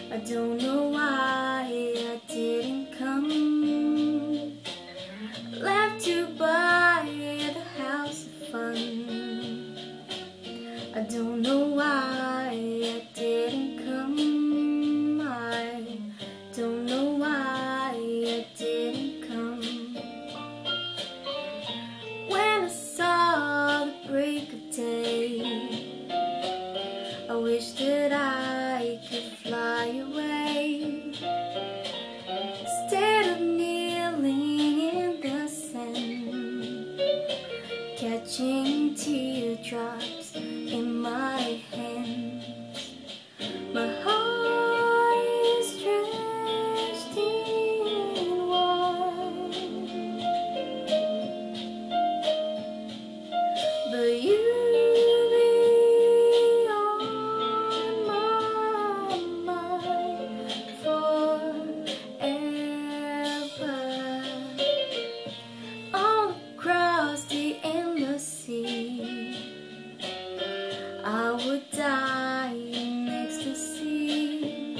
I don't know why I didn't come. Left to buy the house of fun. I don't know why I didn't come. I don't know why I didn't come. When I saw the break of day, I wish that I could fly away. Instead of kneeling in the sand, catching teardrops in my hands. My heart is drenched in wine, but you I would die in ecstasy,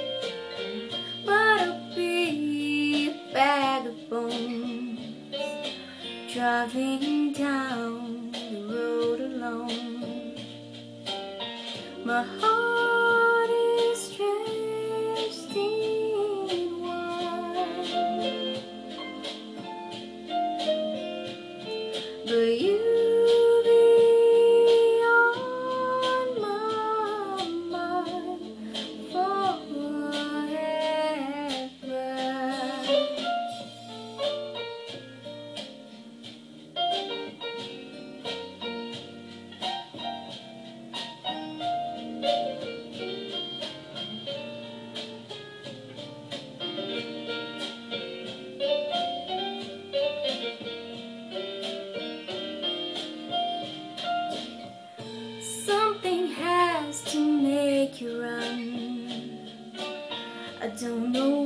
but I'll be a bag of bones, driving down the road alone. My heart is drenched in wine, but you to make you run. I don't know